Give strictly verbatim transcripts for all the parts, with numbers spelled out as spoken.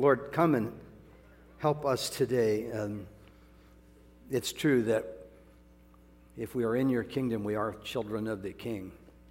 Lord, come and help us today. Um, it's true that if we are in your kingdom, we are children of the King.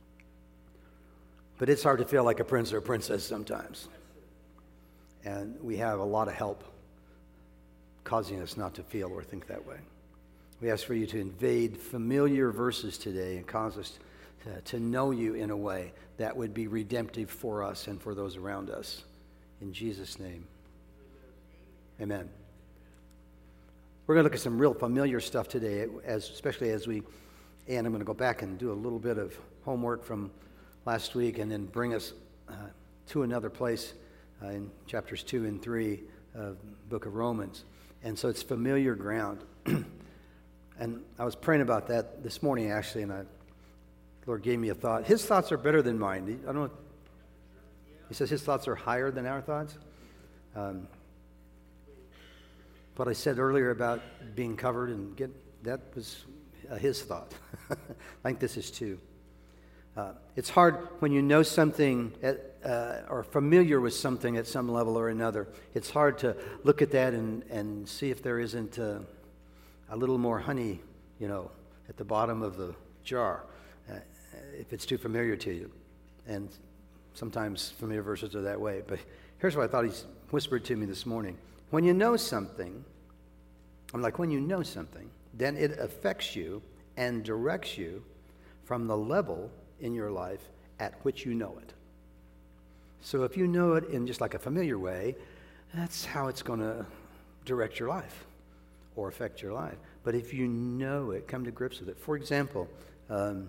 But it's hard to feel like a prince or a princess sometimes. And we have a lot of help causing us not to feel or think that way. We ask for you to invade familiar verses today and cause us to, to know you in a way that would be redemptive for us and for those around us. In Jesus' name, amen. We're going to look at some real familiar stuff today, as especially as we, and I'm going to go back and do a little bit of homework from last week and then bring us uh, to another place uh, in chapters two and three of the book of Romans. And so it's familiar ground. And I was praying about that this morning, actually, and I, the Lord gave me a thought. His thoughts are better than mine. I don't know. He says his thoughts are higher than our thoughts. Um, what I said earlier about being covered and get that was uh, his thought. I think this is too. Uh, it's hard when you know something at, uh, or familiar with something at some level or another. It's hard to look at that and, and see if there isn't uh, a little more honey, you know, at the bottom of the jar, uh, if it's too familiar to you. And sometimes familiar verses are that way. But here's what I thought he whispered to me this morning. When you know something, I'm like, when you know something, then it affects you and directs you from the level in your life at which you know it. So if you know it in just like a familiar way, that's how it's going to direct your life or affect your life. But if you know it, come to grips with it. For example, um,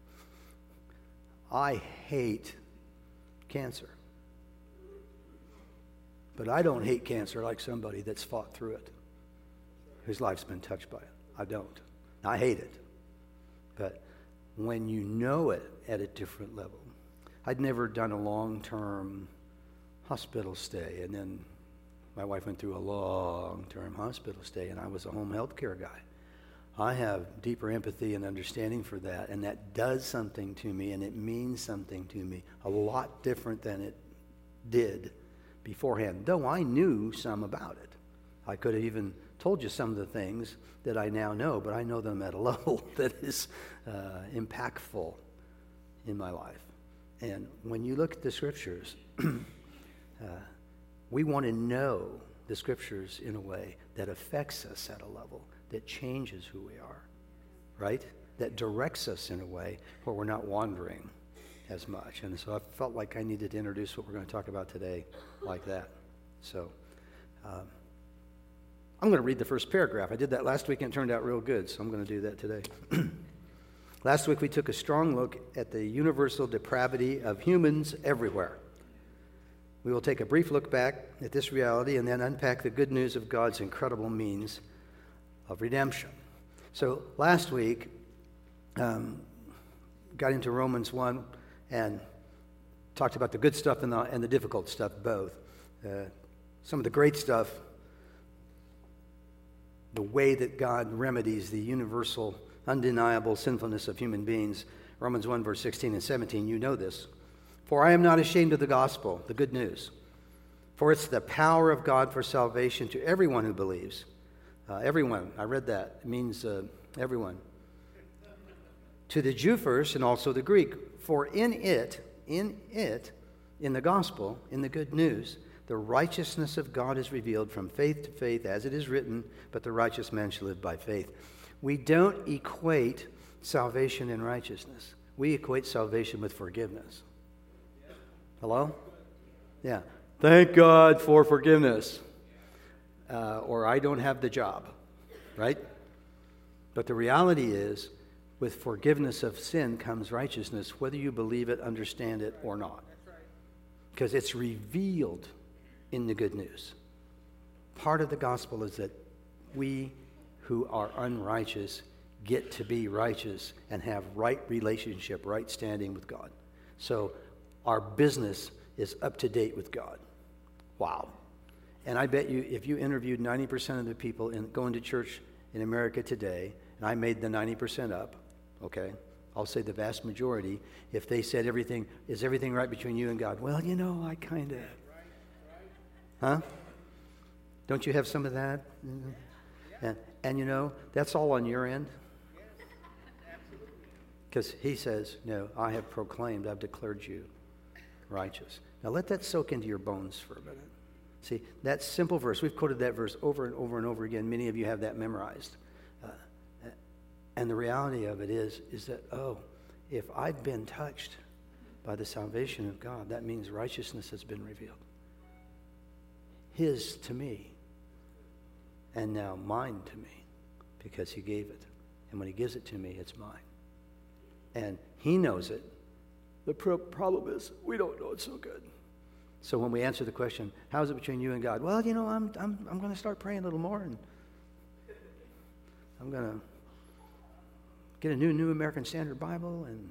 I hate cancer. But I don't hate cancer like somebody that's fought through it, whose life's been touched by it. I don't. I hate it. But when you know it at a different level, I'd never done a long-term hospital stay, and then my wife went through a long-term hospital stay, and I was a home health care guy. I have deeper empathy and understanding for that, and that does something to me, and it means something to me, a lot different than it did beforehand, though I knew some about it. I could have even told you some of the things that I now know, but I know them at a level that is uh, impactful in my life. And when you look at the scriptures, uh, we want to know the scriptures in a way that affects us at a level that changes who we are, right? That directs us in a way where we're not wandering as much. And so I felt like I needed to introduce what we're going to talk about today like that. So um, I'm going to read the first paragraph. I did that last week and it turned out real good, so I'm going to do that today. Last week we took a strong look at the universal depravity of humans everywhere. We will take a brief look back at this reality and then unpack the good news of God's incredible means of redemption. So last week, um, got into Romans one and talked about the good stuff and the, and the difficult stuff both. Uh, some of the great stuff, the way that God remedies the universal, undeniable sinfulness of human beings. Romans one, verse sixteen and seventeen, you know this. For I am not ashamed of the gospel, the good news. For it's the power of God for salvation to everyone who believes. Uh, everyone, I read that. It means uh, everyone. To the Jew first and also the Greek. For in it, in it, in the gospel, in the good news, the righteousness of God is revealed from faith to faith, as it is written, but the righteous man shall live by faith. We don't equate salvation and righteousness. We equate salvation with forgiveness. Hello? Yeah. Thank God for forgiveness. Uh, or I don't have the job, right? But the reality is, with forgiveness of sin comes righteousness, whether you believe it, understand it, or not. Because it's revealed in the good news. Part of the gospel is that we who are unrighteous get to be righteous and have right relationship, right standing with God. So our business is up to date with God. Wow. And I bet you if you interviewed ninety percent of the people in going to church in America today, and I made the ninety percent up, okay, I'll say the vast majority, if they said everything, is everything right between you and God? Well, you know, I kind of, huh? Don't you have some of that? Mm-hmm. And, and you know, that's all on your end. Because he says, no, I have proclaimed, I've declared you righteous. Now let that soak into your bones for a minute. See, that simple verse, we've quoted that verse over and over and over again. Many of you have that memorized. Uh, and the reality of it is, is that, oh, if I've been touched by the salvation of God, that means righteousness has been revealed. His to me, and now mine to me, because he gave it. And when he gives it to me, it's mine. And he knows it. The pro- problem is, we don't know it so good. So when we answer the question, how is it between you and God? Well, you know, I'm I'm I'm going to start praying a little more, and I'm going to get a new New American Standard Bible, and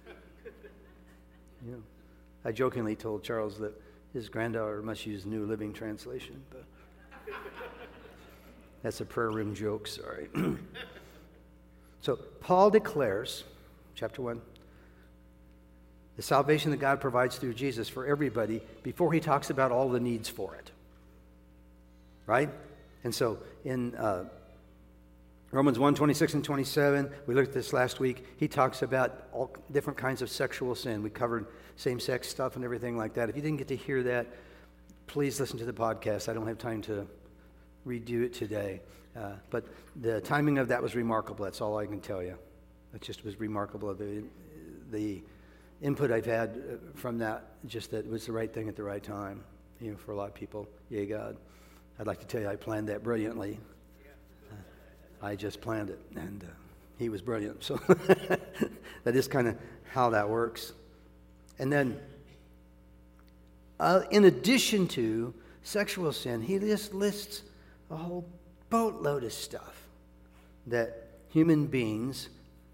you know, I jokingly told Charles that his granddaughter must use New Living Translation, but that's a prayer room joke. Sorry. So Paul declares, chapter one, the salvation that God provides through Jesus for everybody before he talks about all the needs for it. Right? And so in uh, Romans one, twenty-six and twenty-seven, we looked at this last week, he talks about all different kinds of sexual sin. We covered same-sex stuff and everything like that. If you didn't get to hear that, please listen to the podcast. I don't have time to redo it today. Uh, but the timing of that was remarkable. That's all I can tell you. It just was remarkable. The, the input I've had from that, just that it was the right thing at the right time, you know, for a lot of people. Yay, God. I'd like to tell you I planned that brilliantly. Uh, I just planned it, and uh, he was brilliant. So that is kind of how that works. And then, uh, in addition to sexual sin, he just lists a whole boatload of stuff that human beings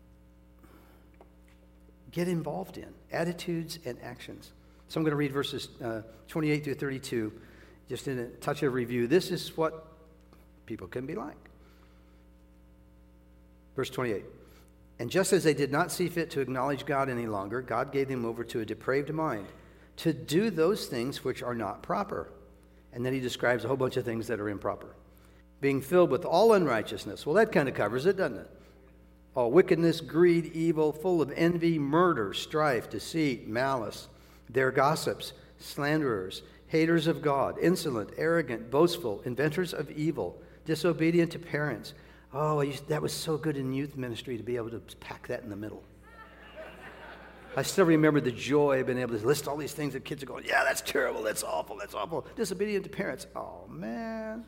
get involved in, attitudes and actions. So I'm going to read verses uh, twenty-eight through thirty-two, just in a touch of review. This is what people can be like. Verse twenty-eight. And just as they did not see fit to acknowledge God any longer, God gave them over to a depraved mind to do those things which are not proper. And then he describes a whole bunch of things that are improper. Being filled with all unrighteousness. Well, that kind of covers it, doesn't it? All wickedness, greed, evil, full of envy, murder, strife, deceit, malice. They're gossips, slanderers, haters of God, insolent, arrogant, boastful, inventors of evil, disobedient to parents. Oh, I used, that was so good in youth ministry to be able to pack that in the middle. I still remember the joy of being able to list all these things that kids are going, yeah, that's terrible, that's awful, that's awful. Disobedient to parents. Oh, man.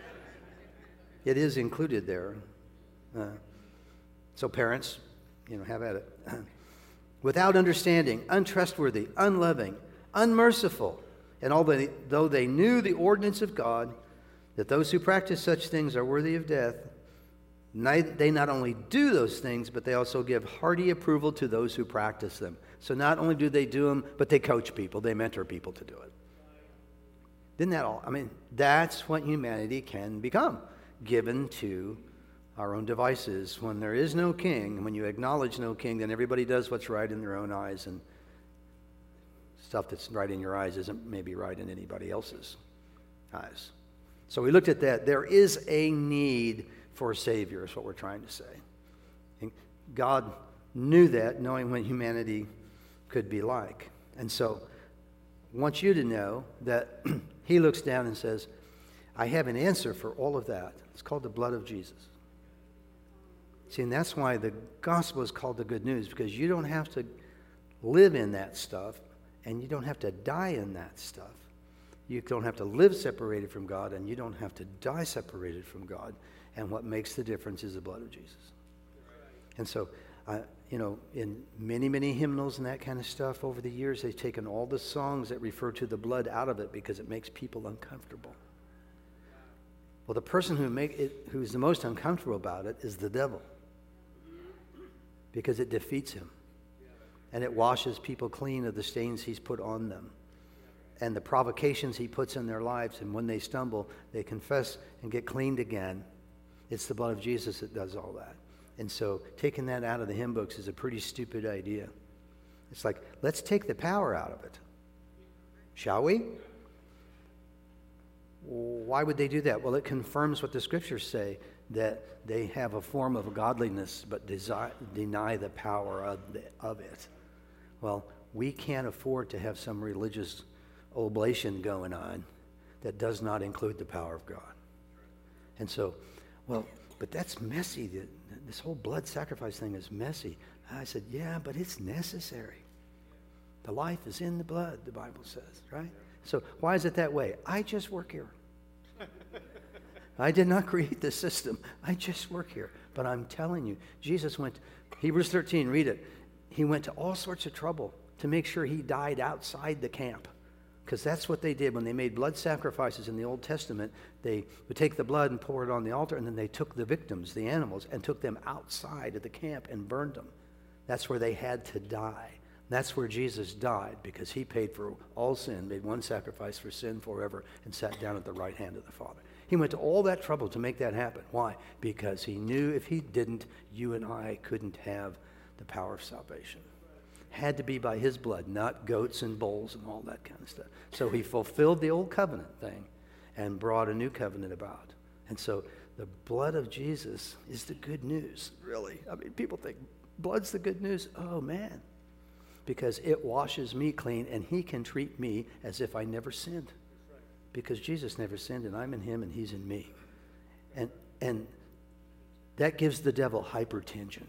It is included there. Uh, so parents, you know, have at it. Without understanding, untrustworthy, unloving, unmerciful, and although they knew the ordinance of God, that those who practice such things are worthy of death, they not only do those things, but they also give hearty approval to those who practice them. So not only do they do them, but they coach people, they mentor people to do it. Isn't that all? I mean, that's what humanity can become, given to our own devices. When there is no king, when you acknowledge no king, then everybody does what's right in their own eyes, and stuff that's right in your eyes isn't maybe right in anybody else's eyes. So we looked at that. There is a need for a Savior, is what we're trying to say. And God knew that, knowing what humanity could be like. And so I want you to know that he looks down and says, I have an answer for all of that. It's called the blood of Jesus. See, and that's why the gospel is called the good news, because you don't have to live in that stuff, and you don't have to die in that stuff. You don't have to live separated from God, and you don't have to die separated from God. And what makes the difference is the blood of Jesus. And so, uh, you know, in many, many hymnals and that kind of stuff over the years, they've taken all the songs that refer to the blood out of it because it makes people uncomfortable. Well, the person who make it, who's the most uncomfortable about it is the devil, because it defeats him. And it washes people clean of the stains he's put on them and the provocations he puts in their lives. And when they stumble, they confess and get cleaned again. It's the blood of Jesus that does all that. And so taking that out of the hymn books is a pretty stupid idea. It's like, let's take the power out of it. Shall we? Well, why would they do that? Well, it confirms what the scriptures say, that they have a form of godliness but desi- deny the power of, the, of it. Well, we can't afford to have some religious oblation going on that does not include the power of God. And so, well, but that's messy. This whole blood sacrifice thing is messy. I said, yeah, but it's necessary. The life is in the blood, the Bible says, right? So why is it that way? I just work here. I did not create the system. I just work here. But I'm telling you, Jesus went, Hebrews thirteen, read it. He went to all sorts of trouble to make sure he died outside the camp. Because that's what they did when they made blood sacrifices in the Old Testament. They would take the blood and pour it on the altar, and then they took the victims, the animals, and took them outside of the camp and burned them. That's where they had to die. That's where Jesus died, because he paid for all sin, made one sacrifice for sin forever, and sat down at the right hand of the Father. He went to all that trouble to make that happen. Why? Because he knew if he didn't, you and I couldn't have the power of salvation. Had to be by his blood, not goats and bulls and all that kind of stuff. So he fulfilled the old covenant thing and brought a new covenant about. And so the blood of Jesus is the good news, really. I mean, people think blood's the good news. Oh, man. Because it washes me clean, and he can treat me as if I never sinned. Because Jesus never sinned, and I'm in him, and he's in me. And, and that gives the devil hypertension.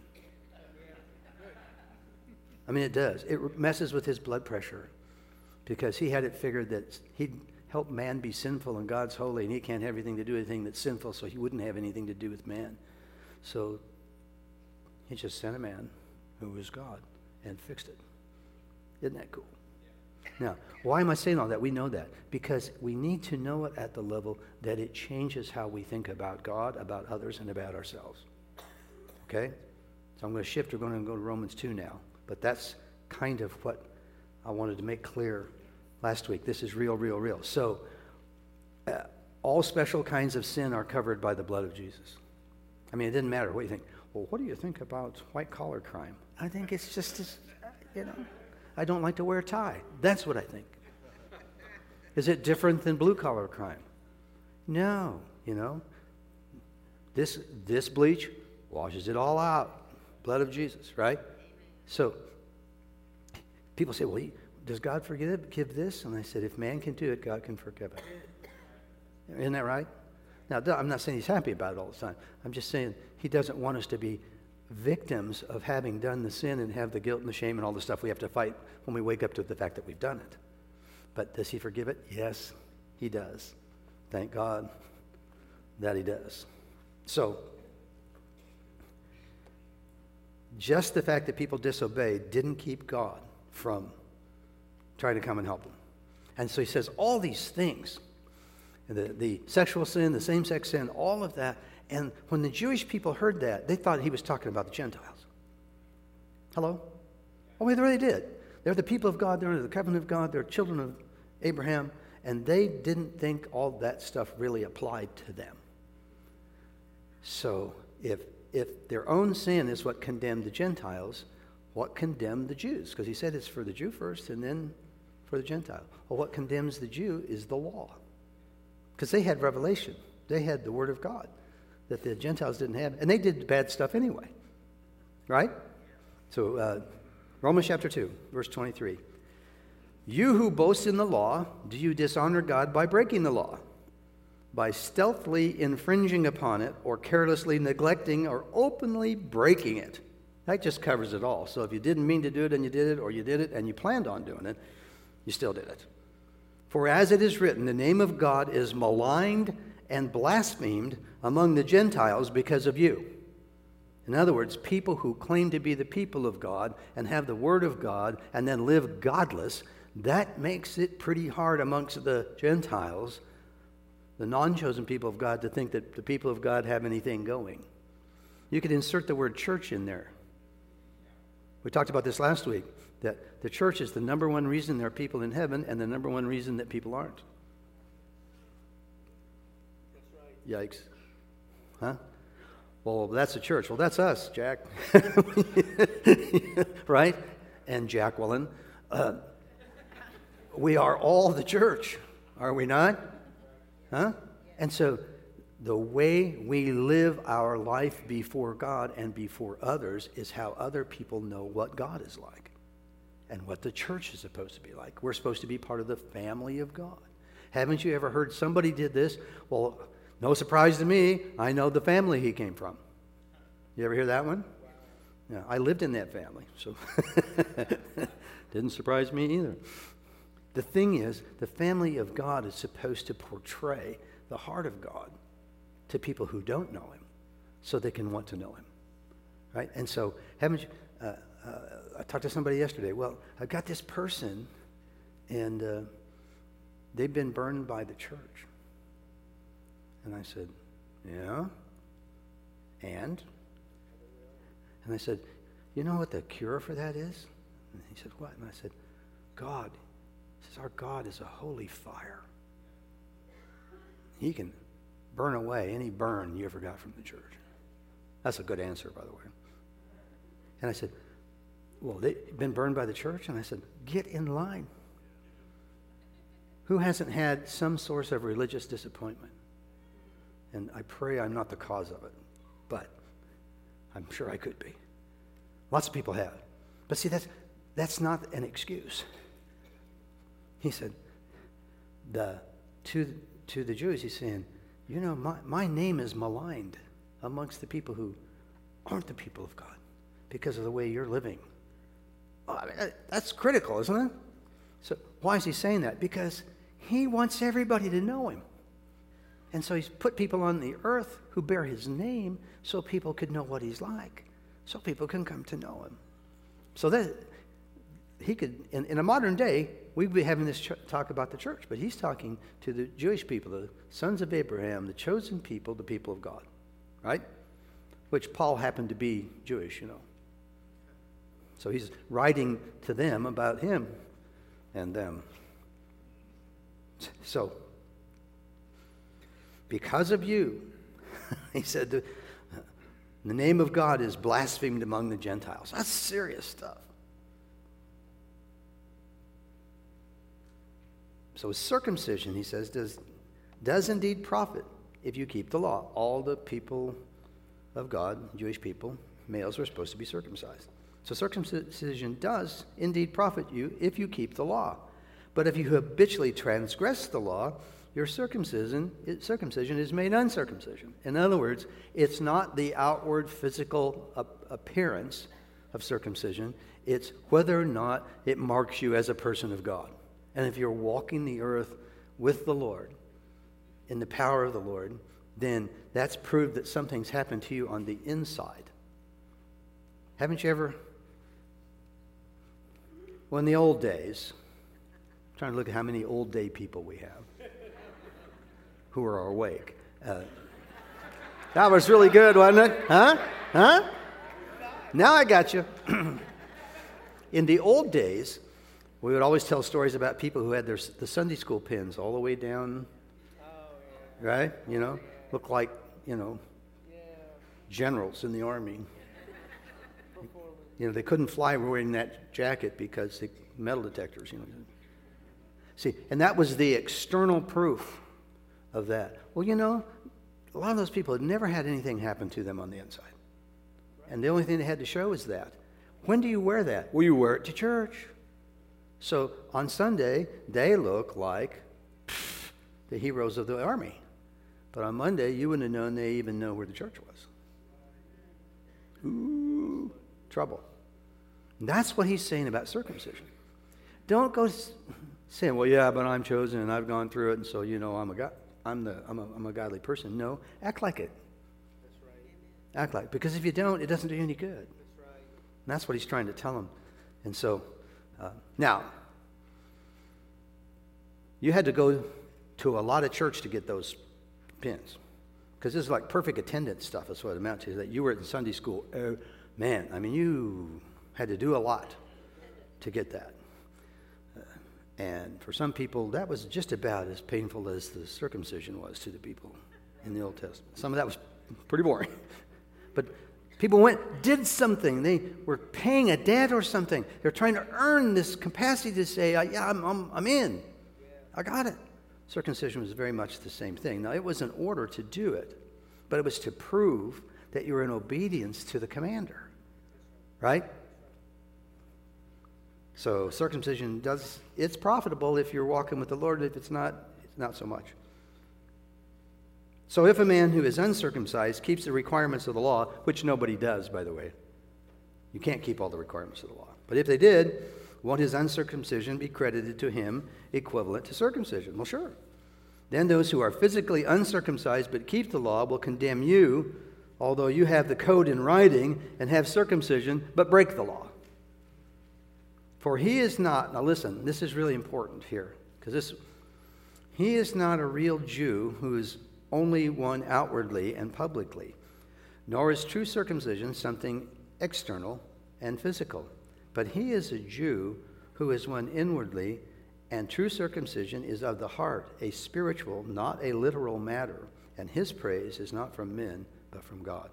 I mean, it does. It messes with his blood pressure, because he had it figured that he'd help man be sinful and God's holy, and he can't have anything to do with anything that's sinful, so he wouldn't have anything to do with man. So he just sent a man who was God and fixed it. Isn't that cool? Now, why am I saying all that? We know that because we need to know it at the level that it changes how we think about God, about others, and about ourselves. Okay? So I'm going to shift. We're going to go to Romans two now. But that's kind of what I wanted to make clear last week. This is real, real, real. So uh, all special kinds of sin are covered by the blood of Jesus. I mean, it didn't matter what you think. Well, what do you think about white-collar crime? I think it's just, as, you know, I don't like to wear a tie. That's what I think. Is it different than blue-collar crime? No, you know. This, this bleach washes it all out. Blood of Jesus, right? So people say, well, he, does God forgive give this? And I said, if man can do it, God can forgive it. Isn't that right? Now, I'm not saying he's happy about it all the time. I'm just saying he doesn't want us to be victims of having done the sin and have the guilt and the shame and all the stuff we have to fight when we wake up to the fact that we've done it. But does he forgive it? Yes, he does. Thank God that he does. So, just the fact that people disobeyed didn't keep God from trying to come and help them. And so he says all these things, the, the sexual sin, the same-sex sin, all of that. And when the Jewish people heard that, they thought he was talking about the Gentiles. Hello? Oh, they really did. They're the people of God. They're under the covenant of God. They're children of Abraham. And they didn't think all that stuff really applied to them. So if if their own sin is what condemned the Gentiles, what condemned the Jews? Because he said it's for the Jew first and then for the Gentile. Well, what condemns the Jew is the law. Because they had revelation. They had the Word of God that the Gentiles didn't have. And they did bad stuff anyway. Right? So uh, Romans chapter two, verse twenty-three. You who boast in the law, do you dishonor God by breaking the law? By stealthily infringing upon it, or carelessly neglecting, or openly breaking it. That just covers it all. So if you didn't mean to do it and you did it, or you did it and you planned on doing it, you still did it. For as it is written, the name of God is maligned and blasphemed among the Gentiles because of you. In other words, people who claim to be the people of God and have the Word of God and then live godless, that makes it pretty hard amongst the Gentiles, the non-chosen people of God, to think that the people of God have anything going. You could insert the word church in there. We talked about this last week, that the church is the number one reason there are people in heaven and the number one reason that people aren't. That's right. Yikes. Huh? Well, that's the church. Well, that's us, Jack. Right? And Jacqueline. Uh, we are all the church, are we not? Huh? And so the way we live our life before God and before others is how other people know what God is like and what the church is supposed to be like. We're supposed to be part of the family of God. Haven't you ever heard somebody did this? Well, no surprise to me, I know the family he came from. You ever hear that one? Yeah, I lived in that family, so didn't surprise me either. The thing is, the family of God is supposed to portray the heart of God to people who don't know him so they can want to know him, right? And so, haven't you, uh, uh, I talked to somebody yesterday. Well, I've got this person, and uh, they've been burned by the church. And I said, yeah, and? And I said, you know what the cure for that is? And he said, what? And I said, God. He says, our God is a holy fire. He can burn away any burn you ever got from the church. That's a good answer, by the way. And I said, well, they've been burned by the church? And I said, get in line. Who hasn't had some source of religious disappointment? And I pray I'm not the cause of it, but I'm sure I could be. Lots of people have. But see, that's, that's not an excuse. He said, the, to, to the Jews, he's saying, you know, my, my name is maligned amongst the people who aren't the people of God because of the way you're living. Well, I mean, that's critical, isn't it? So why is he saying that? Because he wants everybody to know him. And so he's put people on the earth who bear his name so people could know what he's like, so people can come to know him. So that he could, in, in a modern day, we'd be having this ch- talk about the church, but he's talking to the Jewish people, the sons of Abraham, the chosen people, the people of God, right? Which Paul happened to be Jewish, you know. So he's writing to them about him and them. So, because of you, he said, the, the name of God is blasphemed among the Gentiles. That's serious stuff. So circumcision, he says, does, does indeed profit if you keep the law. All the people of God, Jewish people, males are supposed to be circumcised. So circumcision does indeed profit you if you keep the law. But if you habitually transgress the law, your circumcision, circumcision is made uncircumcision. In other words, it's not the outward physical appearance of circumcision. It's whether or not it marks you as a person of God. And if you're walking the earth with the Lord, in the power of the Lord, then that's proved that something's happened to you on the inside. Haven't you ever, well, in the old days, I'm trying to look at how many old day people we have who are awake. Uh, that was really good, wasn't it? Huh? Huh? Now I got you. In the old days, we would always tell stories about people who had their the Sunday school pins all the way down, right? You know, look like, you know, generals in the army. You know, they couldn't fly wearing that jacket because the metal detectors, you know. See, and that was the external proof of that. Well, you know, a lot of those people had never had anything happen to them on the inside. And the only thing they had to show is that. When do you wear that? Well, you wear it to church. So on Sunday, they look like pff, the heroes of the army. But on Monday, you wouldn't have known they even know where the church was. Ooh, trouble. And that's what he's saying about circumcision. Don't go saying, well, yeah, but I'm chosen and I've gone through it, and so, you know, I'm a God. I'm the I'm a, I'm a godly person. No, act like it. That's right. Act like it. Because if you don't, it doesn't do you any good. That's right. And that's what he's trying to tell them. And so, uh, now, you had to go to a lot of church to get those pins. Because this is like perfect attendance stuff, is what it amounts to. That you were in Sunday school. Oh, man, I mean, you had to do a lot to get that. And for some people, that was just about as painful as the circumcision was to the people in the Old Testament. Some of that was pretty boring. But people went, did something. They were paying a debt or something. They're trying to earn this capacity to say, yeah, I'm, I'm, I'm in. I got it. Circumcision was very much the same thing. Now, it was an order to do it, but it was to prove that you were in obedience to the commander, right? So circumcision does, it's profitable if you're walking with the Lord. If it's not, it's not so much. So if a man who is uncircumcised keeps the requirements of the law, which nobody does, by the way, you can't keep all the requirements of the law. But if they did, won't his uncircumcision be credited to him equivalent to circumcision? Well, sure. Then those who are physically uncircumcised but keep the law will condemn you, although you have the code in writing and have circumcision but break the law. For he is not, now listen, this is really important here, because this, he is not a real Jew who is only one outwardly and publicly, nor is true circumcision something external and physical. But he is a Jew who is one inwardly, and true circumcision is of the heart, a spiritual, not a literal matter, and his praise is not from men, but from God.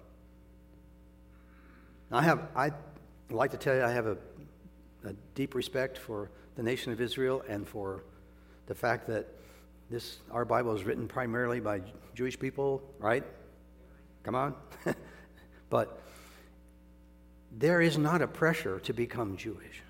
I have, I like to tell you, I have a, a deep respect for the nation of Israel and for the fact that this, our Bible is written primarily by Jewish people, right? Come on. But there is not a pressure to become Jewish.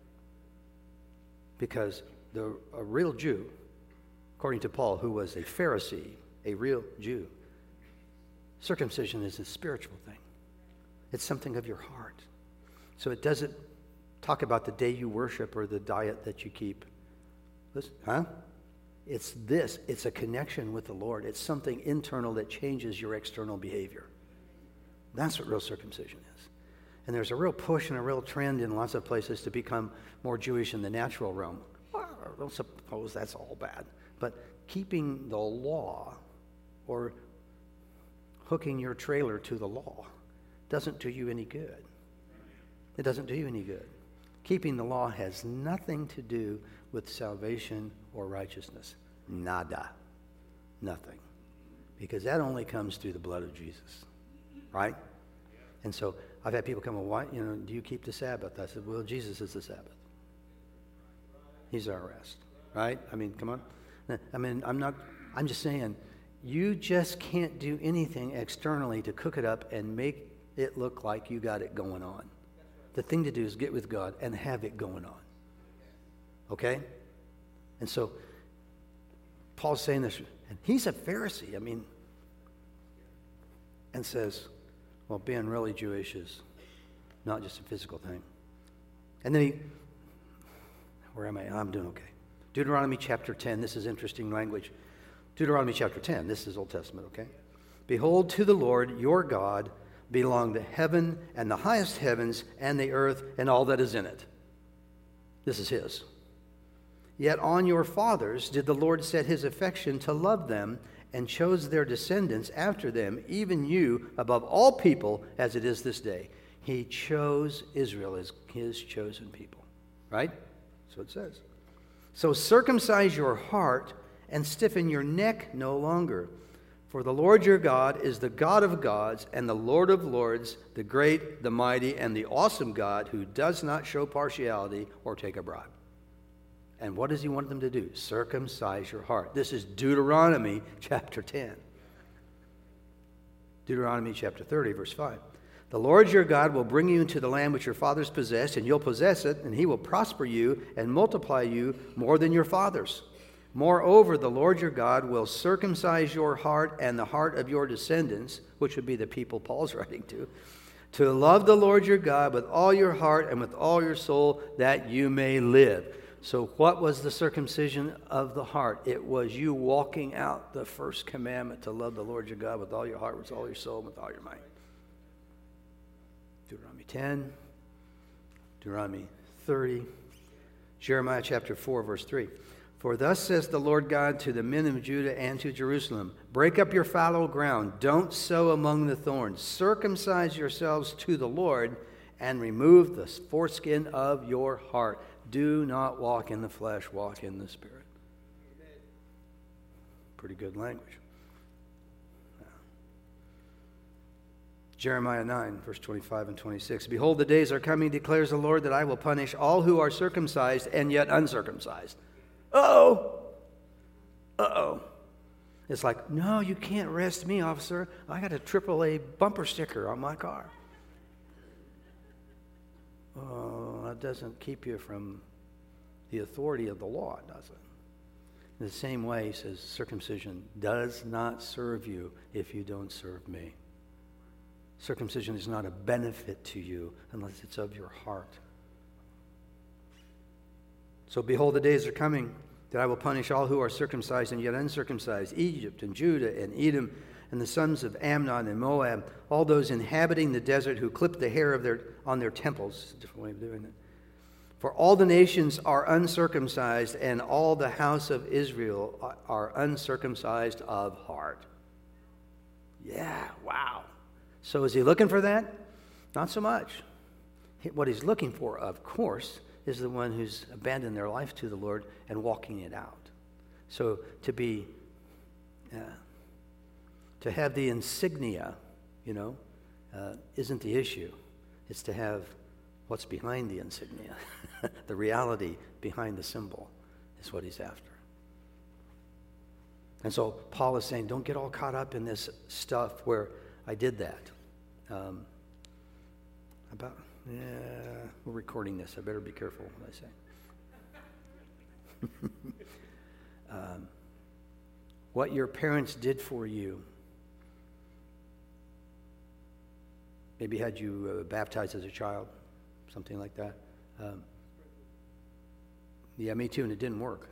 Because the, a real Jew, according to Paul, who was a Pharisee, a real Jew, circumcision is a spiritual thing. It's something of your heart. So it doesn't talk about the day you worship or the diet that you keep. Listen, huh? It's this. It's a connection with the Lord. It's something internal that changes your external behavior. That's what real circumcision is. And there's a real push and a real trend in lots of places to become more Jewish in the natural realm. Well, I don't suppose that's all bad. But keeping the law or hooking your trailer to the law doesn't do you any good. It doesn't do you any good. Keeping the law has nothing to do with salvation or righteousness. Nada. Nothing. Because that only comes through the blood of Jesus. Right? And so I've had people come, well, why, you know, do you keep the Sabbath? I said, well, Jesus is the Sabbath. He's our rest. Right? I mean, come on. I mean, I'm not, I'm just saying, you just can't do anything externally to cook it up and make it look like you got it going on. The thing to do is get with God and have it going on. Okay? And so, Paul's saying this, and he's a Pharisee, I mean, and says, well, being really Jewish is not just a physical thing. And then he, where am I? I'm doing okay. Deuteronomy chapter ten, this is interesting language. Deuteronomy chapter ten, this is Old Testament, okay? Behold, to the Lord your God belong the heaven and the highest heavens and the earth and all that is in it. This is his. Yet on your fathers did the Lord set his affection to love them and chose their descendants after them, even you above all people as it is this day. He chose Israel as his chosen people. Right? So it says. So circumcise your heart and stiffen your neck no longer. For the Lord your God is the God of gods and the Lord of lords, the great, the mighty, and the awesome God who does not show partiality or take a bribe. And what does he want them to do? Circumcise your heart. This is Deuteronomy chapter ten. Deuteronomy chapter thirty, verse five. The Lord your God will bring you into the land which your fathers possessed, and you'll possess it, and he will prosper you and multiply you more than your fathers. Moreover, the Lord your God will circumcise your heart and the heart of your descendants, which would be the people Paul's writing to, to love the Lord your God with all your heart and with all your soul, that you may live. So what was the circumcision of the heart? It was you walking out the first commandment to love the Lord your God with all your heart, with all your soul, and with all your might. Deuteronomy ten, Deuteronomy thirty, Jeremiah chapter four, verse three. For thus says the Lord God to the men of Judah and to Jerusalem, break up your fallow ground, don't sow among the thorns, circumcise yourselves to the Lord, and remove the foreskin of your heart. Do not walk in the flesh, walk in the Spirit. Amen. Pretty good language. Jeremiah nine, verse twenty-five and twenty-six. Behold, the days are coming, declares the Lord, that I will punish all who are circumcised and yet uncircumcised. Uh-oh! Uh-oh. It's like, no, you can't arrest me, officer. I got a triple A bumper sticker on my car. Oh, that doesn't keep you from the authority of the law, does it? In the same way, he says, circumcision does not serve you if you don't serve me. Circumcision is not a benefit to you unless it's of your heart. So behold, the days are coming that I will punish all who are circumcised and yet uncircumcised, Egypt and Judah and Edom and the sons of Ammon and Moab, all those inhabiting the desert who clip the hair of their on their temples. A different way of doing it. For all the nations are uncircumcised, and all the house of Israel are uncircumcised of heart. Yeah, wow. So is he looking for that? Not so much. What he's looking for, of course, is the one who's abandoned their life to the Lord and walking it out. So to be, uh, to have the insignia, you know, uh, isn't the issue. It's to have what's behind the insignia. The reality behind the symbol is what he's after. And so Paul is saying, don't get all caught up in this stuff where I did that. Um, about, yeah, we're recording this. I better be careful what I say. um, what your parents did for you, maybe had you uh, baptized as a child, something like that. Um, yeah, me too, and it didn't work.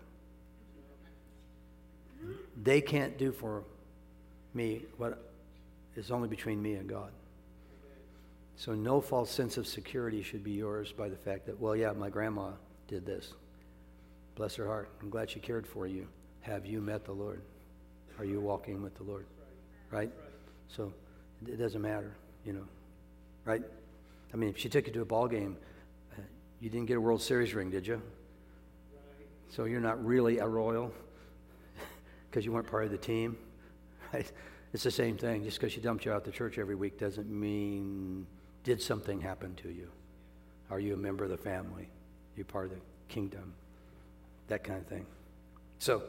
They can't do for me what is only between me and God. So no false sense of security should be yours by the fact that, well, yeah, my grandma did this. Bless her heart. I'm glad she cared for you. Have you met the Lord? Are you walking with the Lord? Right? So it doesn't matter, you know. Right? I mean, if she took you to a ball game, uh, you didn't get a World Series ring, did you? So you're not really a Royal because you weren't part of the team, right? It's the same thing. Just because she dumped you out to church every week doesn't mean did something happen to you. Are you a member of the family? Are you part of the kingdom? That kind of thing. So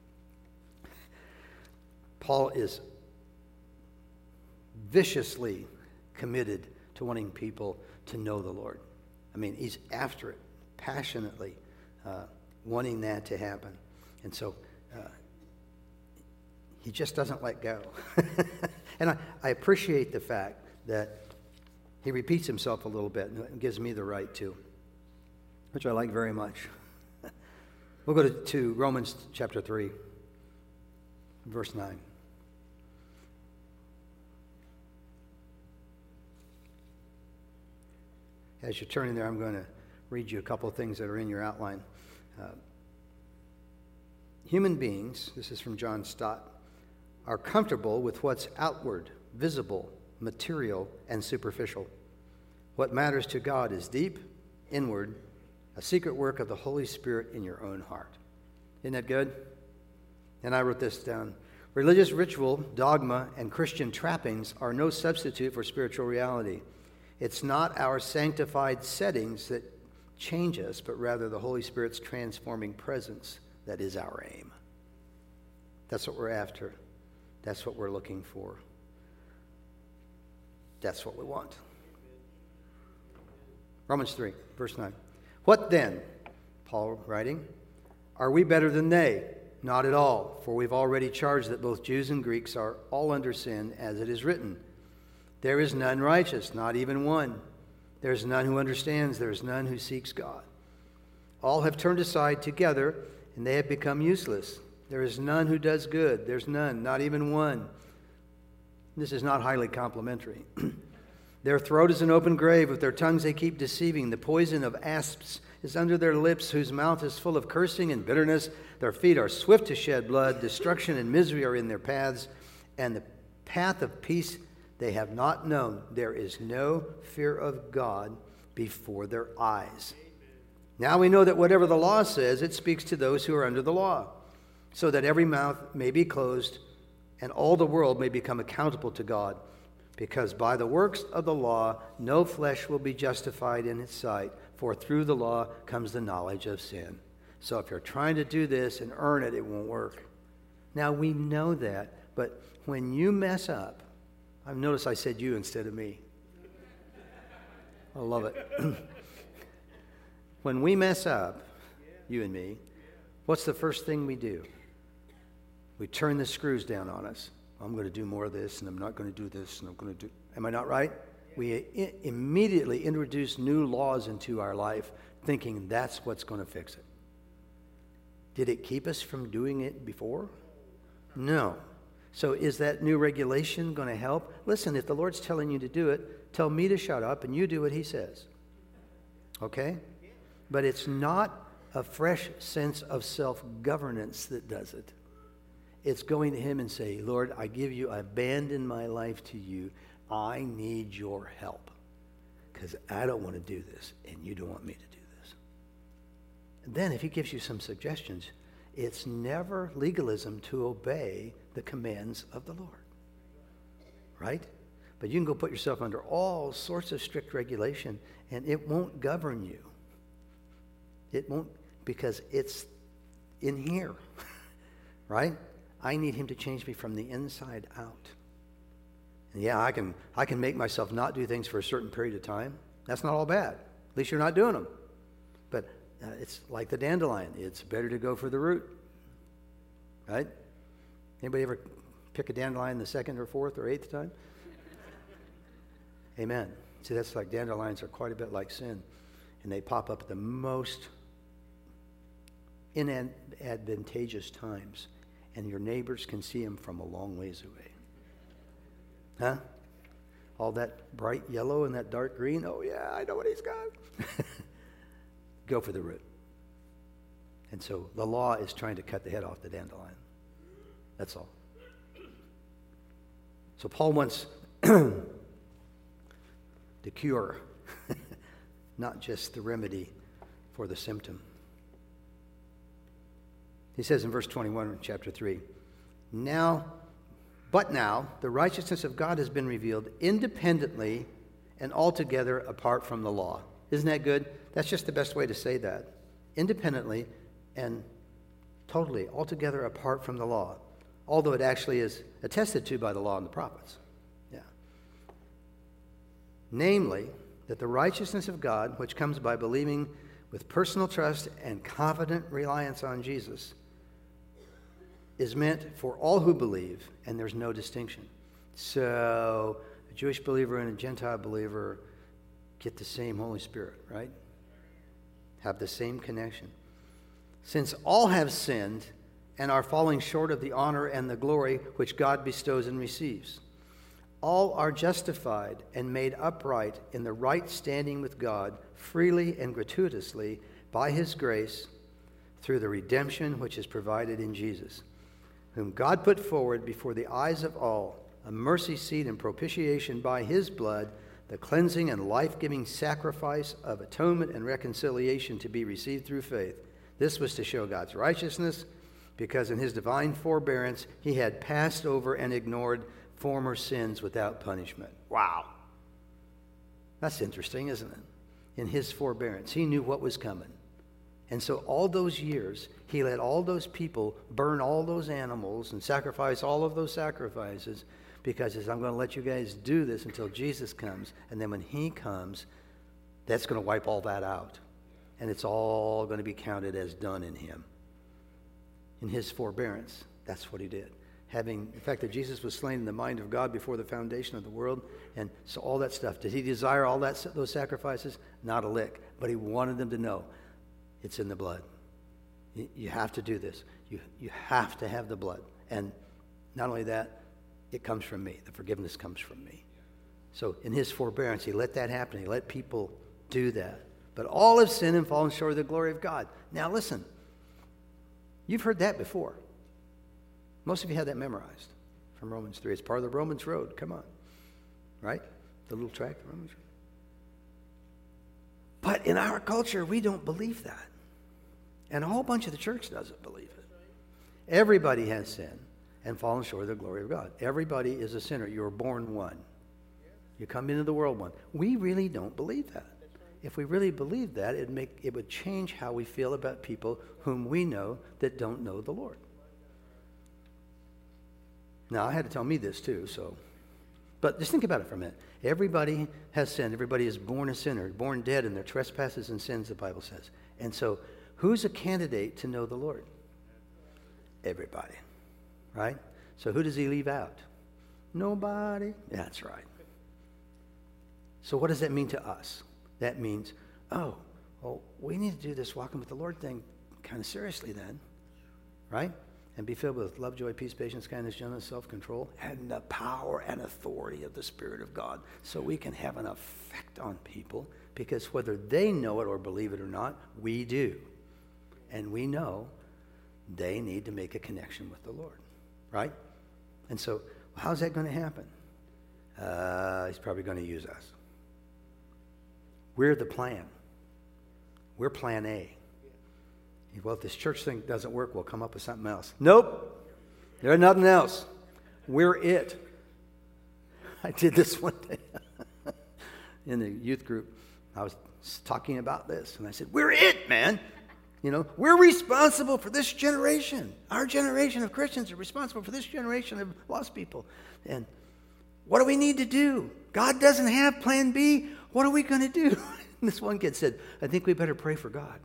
Paul is viciously committed to wanting people to know the Lord. I mean, he's after it passionately, uh, wanting that to happen. And so uh, he just doesn't let go. And I, I appreciate the fact that he repeats himself a little bit, and it gives me the right to, which I like very much. We'll go to, to Romans chapter three, verse nine. As you're turning there, I'm going to read you a couple of things that are in your outline. Uh, human beings, this is from John Stott, are comfortable with what's outward, visible, material, and superficial. What matters to God is deep, inward, a secret work of the Holy Spirit in your own heart. Isn't that good? And I wrote this down. Religious ritual, dogma, and Christian trappings are no substitute for spiritual reality. It's not our sanctified settings that change us, but rather the Holy Spirit's transforming presence that is our aim. That's what we're after. That's what we're looking for. That's what we want. Romans three, verse nine. What then, Paul writing, are we better than they? Not at all, for we've already charged that both Jews and Greeks are all under sin, as it is written. There is none righteous, not even one. There is none who understands. There is none who seeks God. All have turned aside together, and they have become useless. There is none who does good. There's none, not even one. This is not highly complimentary. Their throat is an open grave. With their tongues they keep deceiving. The poison of asps is under their lips, whose mouth is full of cursing and bitterness. Their feet are swift to shed blood. Destruction and misery are in their paths, and the path of peace they have not known. There is no fear of God before their eyes. Now we know that whatever the law says, it speaks to those who are under the law, so that every mouth may be closed and all the world may become accountable to God. Because by the works of the law, no flesh will be justified in its sight, for through the law comes the knowledge of sin. So if you're trying to do this and earn it, it won't work. Now, we know that, but when you mess up, I've noticed I said you instead of me. I love it. When we mess up, you and me, what's the first thing we do? We turn the screws down on us. I'm going to do more of this, and I'm not going to do this, and I'm going to do... Am I not right? We I- immediately introduce new laws into our life, thinking that's what's going to fix it. Did it keep us from doing it before? No. So is that new regulation going to help? Listen, if the Lord's telling you to do it, tell me to shut up and you do what he says. Okay? But it's not a fresh sense of self-governance that does it. It's going to him and say, Lord, I give you, I abandon my life to you. I need your help because I don't want to do this and you don't want me to do this. And then if he gives you some suggestions, it's never legalism to obey the commands of the Lord. Right? But you can go put yourself under all sorts of strict regulation and it won't govern you. It won't, because it's in here. Right? I need him to change me from the inside out. And yeah, I can I can make myself not do things for a certain period of time. That's not all bad. At least you're not doing them. But uh, it's like the dandelion. It's better to go for the root. Right? Anybody ever pick a dandelion the second or fourth or eighth time? Amen. See, that's like dandelions are quite a bit like sin. And they pop up at the most inadvantageous times. And your neighbors can see them from a long ways away. Huh? All that bright yellow and that dark green. Oh, yeah, I know what he's got. Go for the root. And so the law is trying to cut the head off the dandelion. That's all. So Paul wants the cure, not just the remedy for the symptom. He says in verse twenty-one in chapter three, Now, but now, the righteousness of God has been revealed independently and altogether apart from the law. Isn't that good? That's just the best way to say that. Independently and totally, altogether apart from the law. Although it actually is attested to by the law and the prophets. Yeah. Namely, that the righteousness of God, which comes by believing with personal trust and confident reliance on Jesus, is meant for all who believe, and there's no distinction. So, a Jewish believer and a Gentile believer get the same Holy Spirit, right? Have the same connection. Since all have sinned and are falling short of the honor and the glory which God bestows and receives, all are justified and made upright in the right standing with God freely and gratuitously by his grace through the redemption which is provided in Jesus, whom God put forward before the eyes of all, a mercy seat and propitiation by his blood, the cleansing and life-giving sacrifice of atonement and reconciliation to be received through faith. This was to show God's righteousness, because in his divine forbearance he had passed over and ignored former sins without punishment. Wow. That's interesting, isn't it? In his forbearance, he knew what was coming. And so all those years, he let all those people burn all those animals and sacrifice all of those sacrifices because he says, I'm going to let you guys do this until Jesus comes. And then when he comes, that's going to wipe all that out. And it's all going to be counted as done in him. In his forbearance, that's what he did. Having the fact that Jesus was slain in the mind of God before the foundation of the world, and so all that stuff. Did he desire all that those sacrifices? Not a lick. But he wanted them to know it's in the blood. You, you have to do this. You you have to have the blood. And not only that, it comes from me. The forgiveness comes from me. So in his forbearance, he let that happen. He let people do that. But all have sinned and fallen short of the glory of God. Now listen, you've heard that before. Most of you had that memorized from Romans three. It's part of the Romans road. Come on. Right? The little tract, the Romans road. But in our culture, we don't believe that. And a whole bunch of the church doesn't believe it. Everybody has sinned and fallen short of the glory of God. Everybody is a sinner. You were born one. You come into the world one. We really don't believe that. If we really believed that, it'd make, it would change how we feel about people whom we know that don't know the Lord. Now, I had to tell me this too, so. But just think about it for a minute. Everybody has sinned. Everybody is born a sinner, born dead in their trespasses and sins, the Bible says. And so, who's a candidate to know the Lord? Everybody, right? So who does he leave out? Nobody. Yeah, that's right. So what does that mean to us? That means, oh, well, we need to do this walking with the Lord thing kind of seriously then, right? And be filled with love, joy, peace, patience, kindness, gentleness, self-control, and the power and authority of the Spirit of God, so we can have an effect on people, because whether they know it or believe it or not, we do. And we know they need to make a connection with the Lord, right? And so, how's that going to happen? Uh, he's probably going to use us. We're the plan. We're plan A. Well, if this church thing doesn't work, we'll come up with something else. Nope. There's nothing else. We're it. I did this one day in the youth group. I was talking about this, and I said, we're it, man. You know, we're responsible for this generation. Our generation of Christians are responsible for this generation of lost people. And what do we need to do? God doesn't have plan B. What are we going to do? And this one kid said, I think we better pray for God.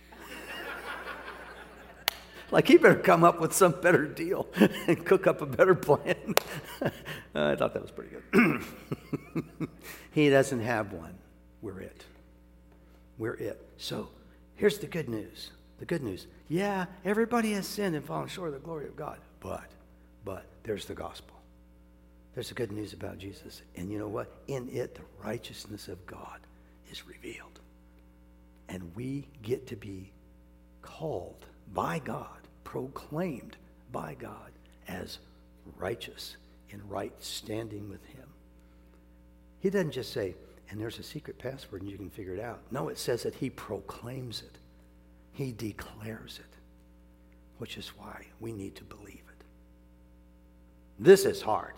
Like he better come up with some better deal and cook up a better plan. I thought that was pretty good. He doesn't have one. We're it. We're it. So here's the good news. The good news. Yeah, everybody has sinned and fallen short of the glory of God. But, but there's the gospel. There's the good news about Jesus. And you know what? In it, the righteousness of God is revealed. And we get to be called by God, proclaimed by God as righteous in right standing with him. He doesn't just say, and there's a secret password and you can figure it out. No, it says that he proclaims it. He declares it, which is why we need to believe it. This is hard.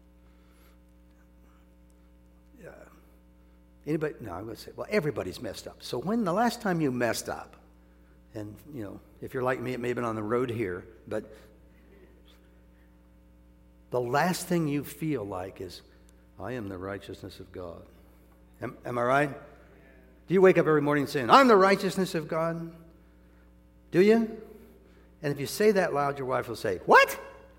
Uh, anybody? No, I'm going to say, well, everybody's messed up. So when the last time you messed up, and, you know, if you're like me, it may have been on the road here, but the last thing you feel like is, I am the righteousness of God. Am, am I right? Do you wake up every morning saying, I'm the righteousness of God? Do you? And if you say that loud, your wife will say, what?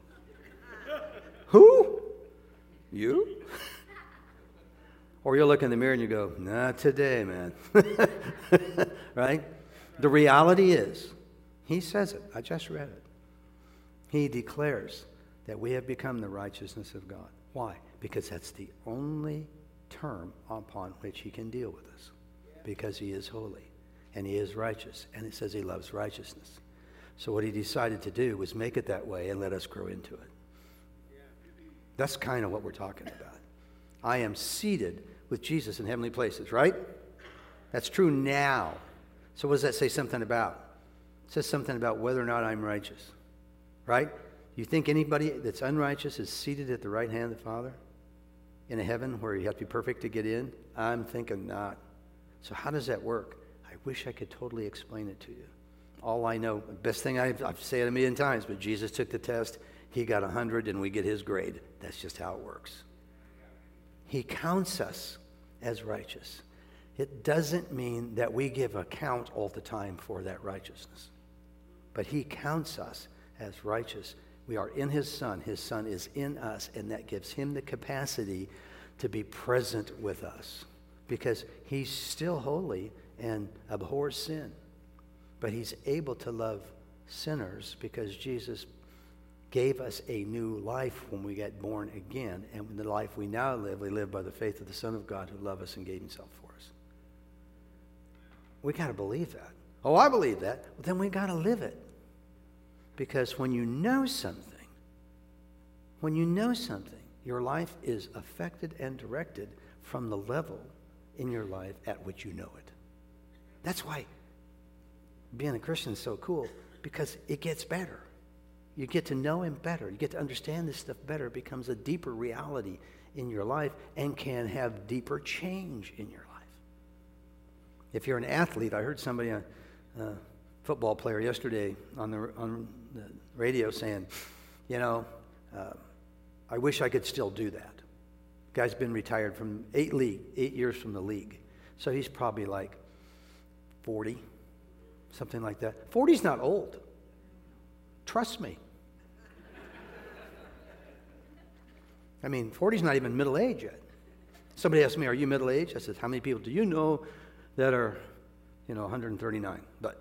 Who? You? Or you'll look in the mirror and you go, not today, man. Right? The reality is, he says it. I just read it. He declares that we have become the righteousness of God. Why? Because that's the only term upon which he can deal with us. Because he is holy and he is righteous. And it says he loves righteousness. So what he decided to do was make it that way and let us grow into it. That's kind of what we're talking about. I am seated with Jesus in heavenly places, right? That's true now. So what does that say something about? It says something about whether or not I'm righteous, right? You think anybody that's unrighteous is seated at the right hand of the Father in a heaven where you have to be perfect to get in? I'm thinking not. So how does that work? I wish I could totally explain it to you. All I know, the best thing I've, I've said it a million times, but Jesus took the test. He got one hundred and we get his grade. That's just how it works. He counts us as righteous. It doesn't mean that we give account all the time for that righteousness. But he counts us as righteous. We are in his Son. His Son is in us, and that gives him the capacity to be present with us because he's still holy and abhors sin. But he's able to love sinners because Jesus gave us a new life when we got born again. And in the life we now live, we live by the faith of the Son of God who loved us and gave himself for us. We got to believe that. Oh, I believe that. Well, then we got to live it. Because when you know something, when you know something, your life is affected and directed from the level in your life at which you know it. That's why being a Christian is so cool, because it gets better. You get to know him better. You get to understand this stuff better. It becomes a deeper reality in your life and can have deeper change in your life. If you're an athlete, I heard somebody, a, a football player yesterday on the on the radio saying, you know, uh, I wish I could still do that. Guy's been retired from eight league, eight years from the league. So he's probably like forty, something like that. forty's not old. Trust me. I mean, forty's not even middle age yet. Somebody asked me, are you middle age? I said, how many people do you know that are, you know, one hundred thirty-nine? But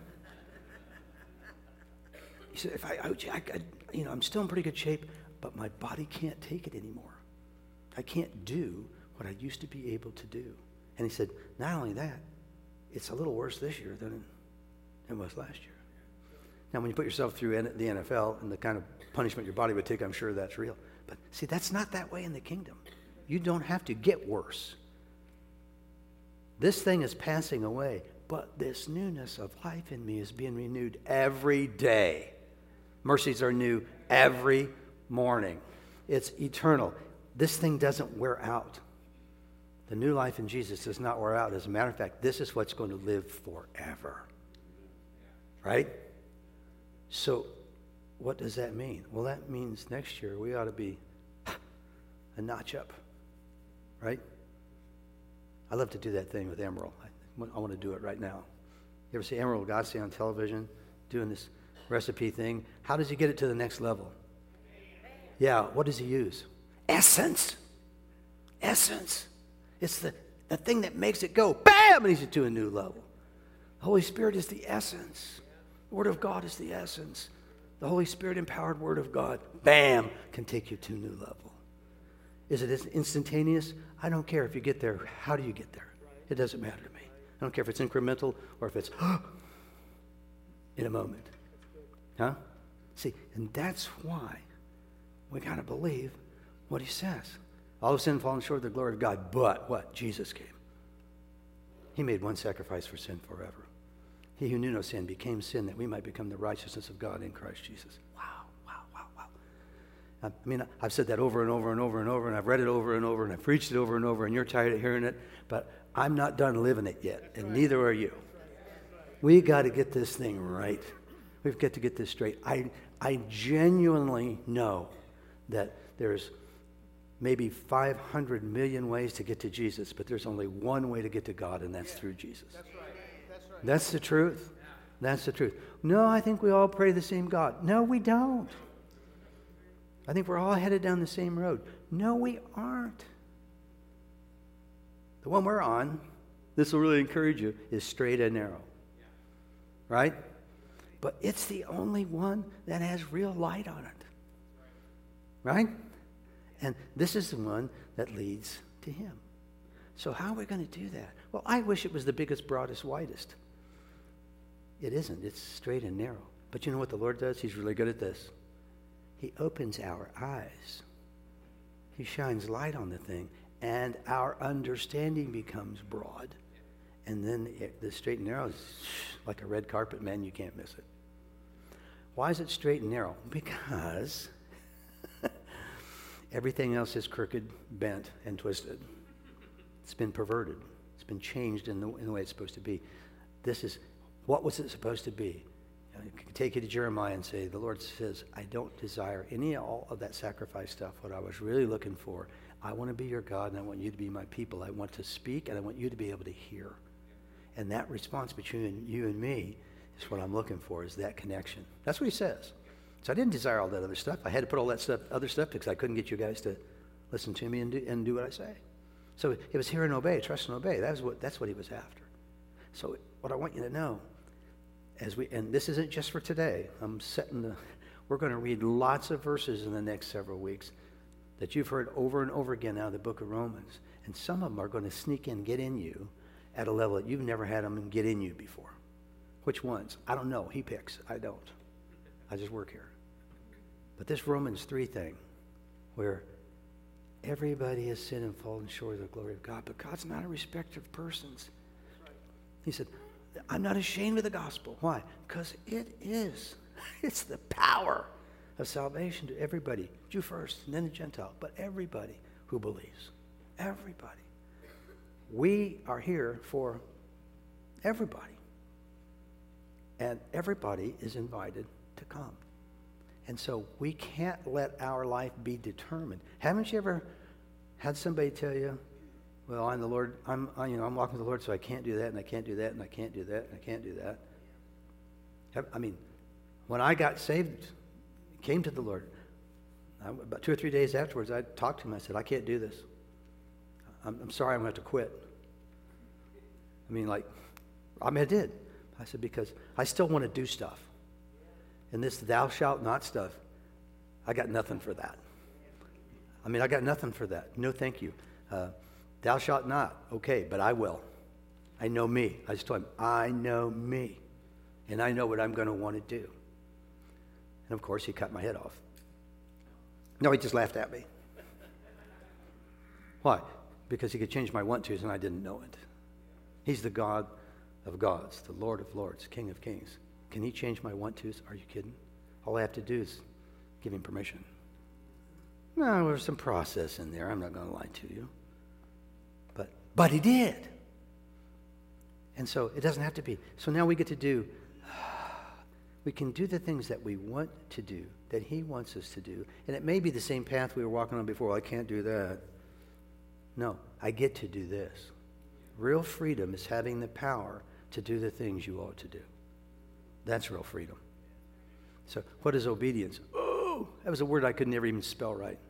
he said, if I, I, I, you know, I'm still in pretty good shape, but my body can't take it anymore. I can't do what I used to be able to do. And he said, not only that, it's a little worse this year than it was last year. Now, when you put yourself through the N F L and the kind of punishment your body would take, I'm sure that's real. But see, that's not that way in the kingdom. You don't have to get worse. This thing is passing away, but this newness of life in me is being renewed every day. Mercies are new every morning. It's eternal. This thing doesn't wear out. The new life in Jesus does not wear out. As a matter of fact, this is what's going to live forever. Right? So, what does that mean? Well, that means next year we ought to be a notch up. Right? I love to do that thing with Emerald. I, I want to do it right now. You ever see Emerald Godsey on television doing this recipe thing? How does he get it to the next level? Yeah, what does he use? Essence. Essence. It's the, the thing that makes it go, bam, and he's to a new level. The Holy Spirit is the essence. The Word of God is the essence. The Holy Spirit-empowered Word of God, bam, can take you to a new level. Is it instantaneous? I don't care if you get there. How do you get there? It doesn't matter to me. I don't care if it's incremental or if it's in a moment. Huh? See, and that's why we got to believe what he says. All of sin fallen short of the glory of God, but what? Jesus came. He made one sacrifice for sin forever. He who knew no sin became sin that we might become the righteousness of God in Christ Jesus. Wow, wow, wow, wow. I mean, I've said that over and over and over and over, and I've read it over and over, and I've preached it over and over, and you're tired of hearing it, but I'm not done living it yet, and neither are you. We got to get this thing right. We've got to get this straight. I, I genuinely know that there's maybe five hundred million ways to get to Jesus, but there's only one way to get to God, and that's through Jesus. That's right. That's right. That's the truth. That's the truth. No, I think we all pray the same God. No, we don't. I think we're all headed down the same road. No, we aren't. The one we're on, this will really encourage you, is straight and narrow. Right? But it's the only one that has real light on it. Right? And this is the one that leads to him. So how are we going to do that? Well, I wish it was the biggest, broadest, widest. It isn't. It's straight and narrow. But you know what the Lord does? He's really good at this. He opens our eyes. He shines light on the thing, and our understanding becomes broad. And then it, the straight and narrow is like a red carpet, man. You can't miss it. Why is it straight and narrow? Because everything else is crooked, bent, and twisted. It's been perverted. It's been changed in the, in the way it's supposed to be. This is, what was it supposed to be? I can take you to Jeremiah and say, the Lord says, I don't desire any all of that sacrifice stuff. What I was really looking for, I want to be your God, and I want you to be my people. I want to speak, and I want you to be able to hear. And that response between you and me is what I'm looking for, is that connection. That's what he says. So I didn't desire all that other stuff. I had to put all that stuff, other stuff, because I couldn't get you guys to listen to me and do, and do what I say. So it was hear and obey, trust and obey. That was what, that's what he was after. So what I want you to know, as we, and this isn't just for today. I'm setting the, we're going to read lots of verses in the next several weeks that you've heard over and over again out of the book of Romans. And some of them are going to sneak in, get in you at a level that you've never had them get in you before. Which ones? I don't know. He picks. I don't. I just work here. But this Romans three thing, where everybody has sinned and fallen short of the glory of God, but God's not a respecter of persons. He said, I'm not ashamed of the gospel. Why? Because it is. It's the power of salvation to everybody. Jew first, and then the Gentile, but everybody who believes. Everybody. We are here for everybody. And everybody is invited to come. And so we can't let our life be determined. Haven't you ever had somebody tell you, well, I'm the Lord, I'm, I, you know, I'm walking with the Lord, so I can't do that, and I can't do that, and I can't do that, and I can't do that. I mean, when I got saved, came to the Lord, I, about two or three days afterwards, I talked to him. I said, I can't do this. I'm, I'm sorry, I'm going to have to quit. I mean, like, I mean, I did. I said, because I still want to do stuff. And this thou shalt not stuff, I got nothing for that. I mean, I got nothing for that. No, thank you. Uh, thou shalt not. Okay, but I will. I know me. I just told him, I know me. And I know what I'm going to want to do. And of course, he cut my head off. No, he just laughed at me. Why? Because he could change my want-tos and I didn't know it. He's the God of gods, the Lord of lords, King of kings. Can he change my want-tos? Are you kidding? All I have to do is give him permission. No, there's some process in there. I'm not going to lie to you. But, but he did. And so it doesn't have to be. So now we get to do, we can do the things that we want to do, that he wants us to do. And it may be the same path we were walking on before. Well, I can't do that. No, I get to do this. Real freedom is having the power to do the things you ought to do. That's real freedom. So what is obedience? Oh, that was a word I could never even spell right.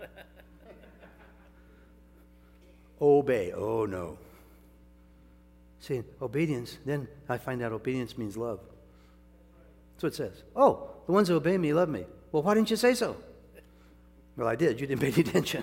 Obey. Oh, no. See, obedience, then I find out obedience means love. That's what it says. Oh, the ones who obey me love me. Well, why didn't you say so? Well, I did. You didn't pay any attention.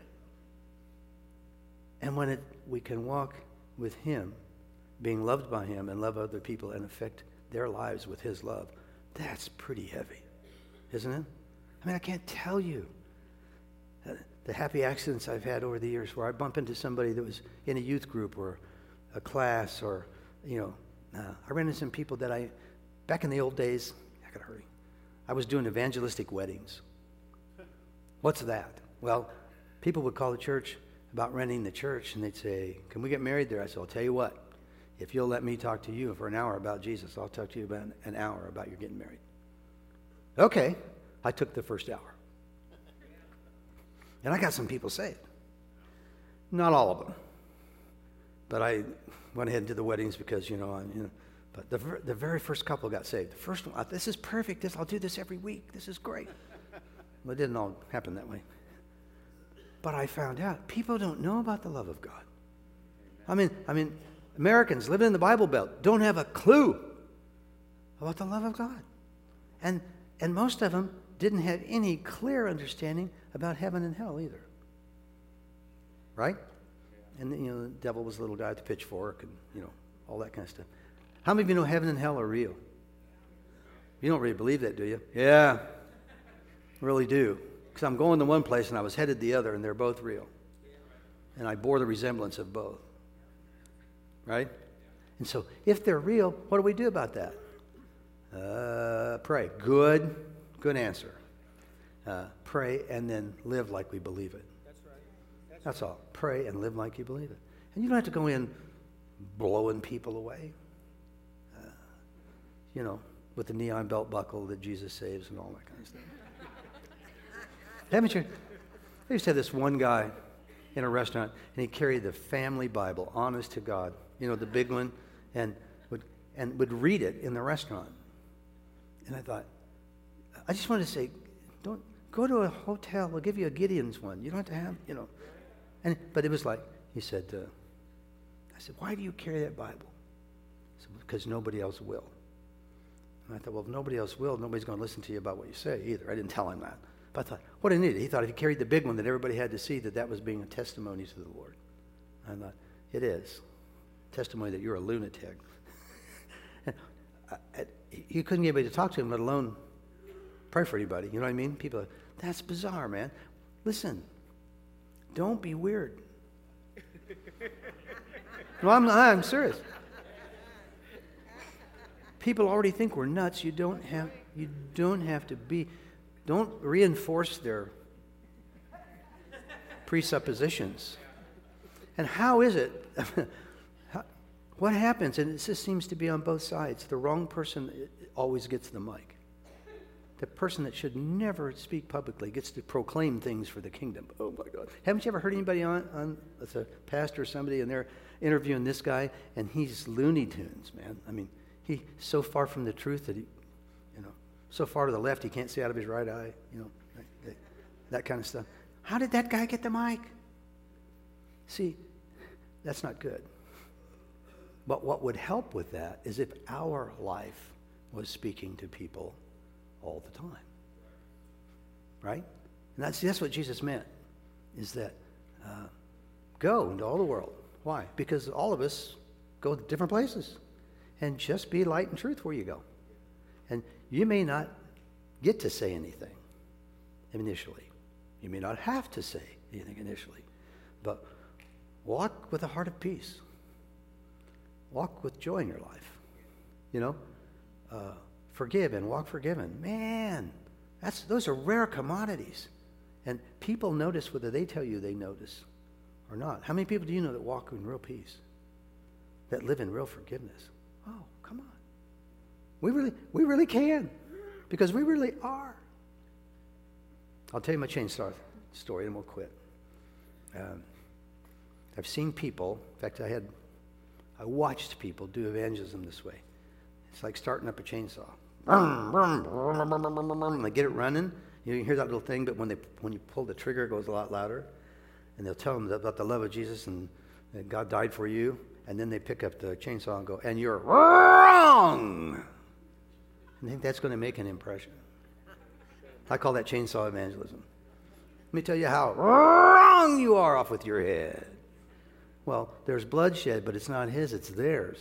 And when it, we can walk with him, being loved by him, and love other people and affect their lives with his love, that's pretty heavy, isn't it? I mean, I can't tell you uh, the happy accidents I've had over the years where I bump into somebody that was in a youth group or a class, or, you know, uh, I ran into some people that I, back in the old days, I gotta hurry, I was doing evangelistic weddings. What's that? Well, people would call the church about renting the church, and they'd say, can we get married there? I said, I'll tell you what, if you'll let me talk to you for an hour about Jesus, I'll talk to you about an hour about your getting married. Okay. I took the first hour. And I got some people saved. Not all of them. But I went ahead and did the weddings because, you know, I, you know but the, the very first couple got saved. The first one, this is perfect. This, I'll do this every week. This is great. Well, it didn't all happen that way. But I found out people don't know about the love of God. I mean, I mean, Americans living in the Bible Belt don't have a clue about the love of God. And and most of them didn't have any clear understanding about heaven and hell either. Right? And, you know, the devil was a little guy with the pitchfork and, you know, all that kind of stuff. How many of you know heaven and hell are real? You don't really believe that, do you? Yeah, really do. Because I'm going to one place and I was headed the other, and they're both real. And I bore the resemblance of both. Right? And so if they're real, what do we do about that? Uh, pray. Good, good answer. Uh, pray and then live like we believe it. That's right. That's, That's right. all. Pray and live like you believe it. And you don't have to go in blowing people away. Uh, you know, with the neon belt buckle that Jesus saves and all that kind of stuff. Haven't you? I used to have this one guy in a restaurant, and he carried the family Bible, honest to God, you know, the big one, and would and would read it in the restaurant. And I thought, I just wanted to say, don't go to a hotel. We'll give you a Gideon's one. You don't have to have, you know. And but it was like, he said, uh, I said, why do you carry that Bible? He said, because nobody else will. And I thought, well, if nobody else will, nobody's going to listen to you about what you say either. I didn't tell him that. But I thought, what an idiot. He thought if he carried the big one that everybody had to see, that that was being a testimony to the Lord. I thought, it is. Testimony that you're a lunatic. And I, I, you couldn't get anybody to talk to him, let alone pray for anybody. You know what I mean? People are, that's bizarre, man. Listen, don't be weird. No, I'm, I'm serious. People already think we're nuts. You don't have, you don't have to be. Don't reinforce their presuppositions. And how is it? how, what happens? And it just seems to be on both sides. The wrong person always gets the mic. the person that should never speak publicly gets to proclaim things for the kingdom. Oh my God. Haven't you ever heard anybody on, on it's a pastor or somebody, and they're interviewing this guy, and he's Looney Tunes, man. I mean, he's so far from the truth that he, you know, so far to the left he can't see out of his right eye, you know, that, that kind of stuff. How did that guy get the mic? See, that's not good. But what would help with that is if our life was speaking to people all the time. Right? And that's, that's what Jesus meant, is that uh, go into all the world. Why? Because all of us go to different places. And just be light and truth where you go. And you may not get to say anything initially. You may not have to say anything initially. But walk with a heart of peace. Walk with joy in your life. You know? Uh, forgive and walk forgiven. Man, that's those are rare commodities. And people notice whether they tell you they notice or not. How many people do you know that walk in real peace? That live in real forgiveness? Oh, come on. We really, we really can. Because we really are. I'll tell you my chainsaw story and we'll quit. Um, I've seen people, in fact, I had, I watched people do evangelism this way. It's like starting up a chainsaw. And they get it running. You hear that little thing, but when they when you pull the trigger, it goes a lot louder. And they'll tell them about the love of Jesus and that God died for you. And then they pick up the chainsaw and go, and you're wrong. I think that's going to make an impression. I call that chainsaw evangelism. Let me tell you how wrong you are off with your head. Well, there's bloodshed, but it's not his, it's theirs.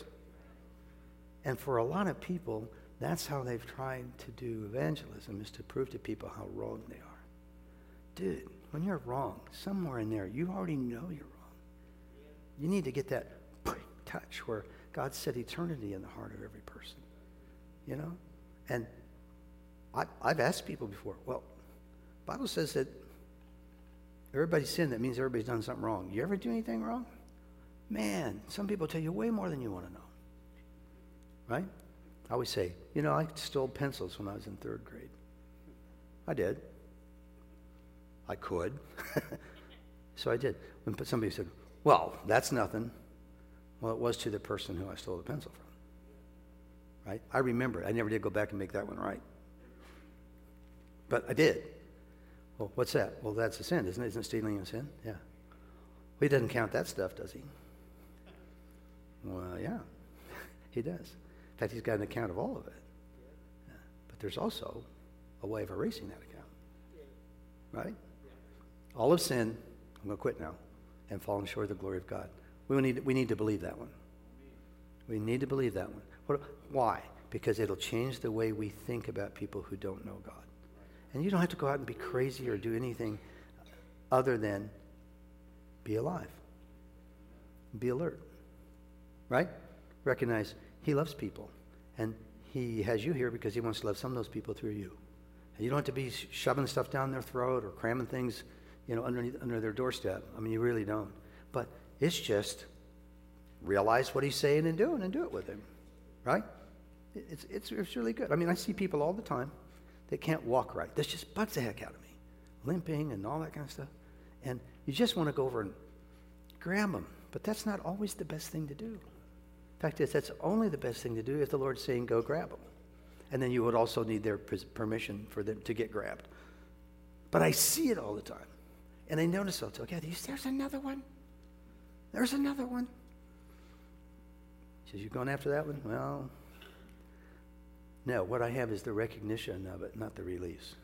And for a lot of people, that's how they've tried to do evangelism, is to prove to people how wrong they are. Dude, when you're wrong, somewhere in there, you already know you're wrong. You need to get that touch where God set eternity in the heart of every person. You know? And I, I've asked people before, well, the Bible says that everybody's sinned. That means everybody's done something wrong. You ever do anything wrong? Man, some people tell you way more than you want to know. Right? I always say, you know, I stole pencils when I was in third grade. I did. I could. So I did. When somebody said, well, that's nothing. Well, it was to the person who I stole the pencil from. Right? I remember it. I never did go back and make that one right. But I did. Well, what's that? Well, that's a sin, isn't it? Isn't stealing a sin? Yeah. Well, he doesn't count that stuff, does he? Well, yeah. He does. In fact, he's got an account of all of it. Yeah. But there's also a way of erasing that account. Right? All of sin, I'm going to quit now, and fallen short of the glory of God. We need, we need to believe that one. We need to believe that one. What, why? Because it'll change the way we think about people who don't know God. And you don't have to go out and be crazy or do anything other than be alive. Be alert. Right? Recognize he loves people. And he has you here because he wants to love some of those people through you. And you don't have to be shoving stuff down their throat or cramming things, you know, underneath under their doorstep. I mean, you really don't. But it's just realize what he's saying and doing and do it with him. Right? It's, it's, it's really good. I mean, I see people all the time that can't walk right. This just bugs the heck out of me. Limping and all that kind of stuff. And you just want to go over and grab them. But that's not always the best thing to do. In fact, is that's only the best thing to do if the Lord's saying go grab them. And then you would also need their permission for them to get grabbed. But I see it all the time. And I notice also, okay, there's another one. There's another one. He says, you going after that one? Well, no, what I have is the recognition of it, not the release.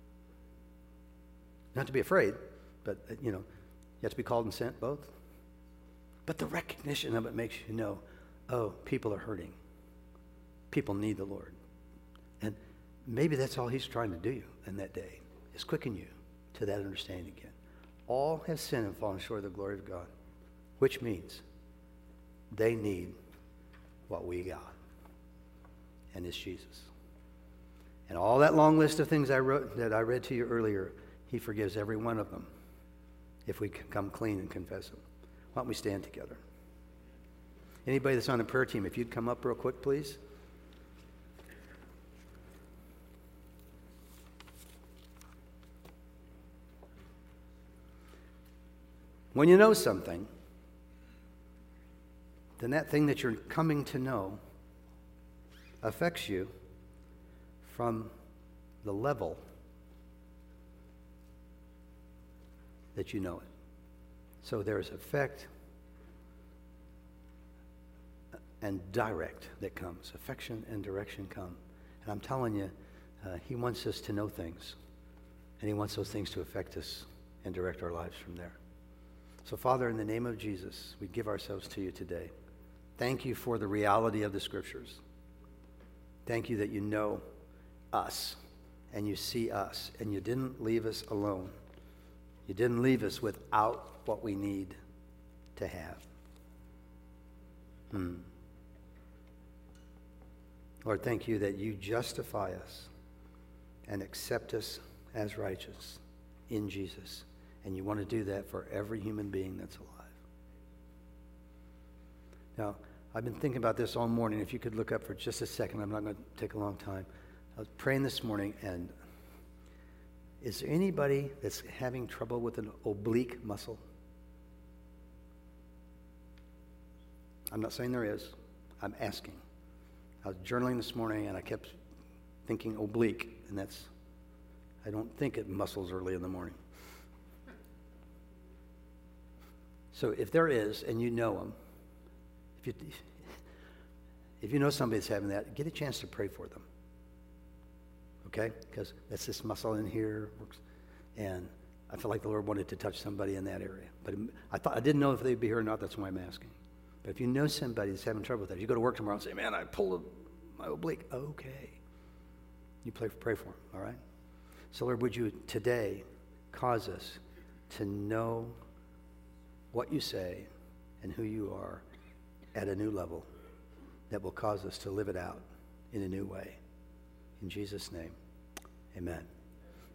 Not to be afraid, but, you know, you have to be called and sent, both. But the recognition of it makes you know, oh, people are hurting. People need the Lord. And maybe that's all he's trying to do in that day, is quicken you to that understanding again. All have sinned and fallen short of the glory of God, which means they need what we got, and it's Jesus. And all that long list of things I wrote that I read to you earlier, he forgives every one of them if we come clean and confess them. Why don't we stand together? Anybody that's on the prayer team, if you'd come up real quick, please. When you know something, then that thing that you're coming to know affects you from the level that you know it. So there's effect and direct that comes. Affection and direction come. And I'm telling you, uh, he wants us to know things. And he wants those things to affect us and direct our lives from there. So Father, in the name of Jesus, we give ourselves to you today. Thank you for the reality of the Scriptures. Thank you that you know us and you see us and you didn't leave us alone. You didn't leave us without what we need to have. Hmm. Lord, thank you that you justify us and accept us as righteous in Jesus. And you want to do that for every human being that's alive. Now, I've been thinking about this all morning. If you could look up for just a second, I'm not going to take a long time. I was praying this morning, and is there anybody that's having trouble with an oblique muscle? I'm not saying there is. I'm asking. I was journaling this morning, and I kept thinking oblique, and that's, I don't think it muscles early in the morning. So if there is, and you know them, if you, if you know somebody that's having that, get a chance to pray for them. Okay? Because that's this muscle in here. And I feel like the Lord wanted to touch somebody in that area. But I thought I didn't know if they'd be here or not. That's why I'm asking. But if you know somebody that's having trouble with that, you go to work tomorrow and say, man, I pulled my oblique. Okay. You pray, pray for them, all right? So, Lord, would you today cause us to know what you say and who you are at a new level that will cause us to live it out in a new way. In Jesus' name, amen.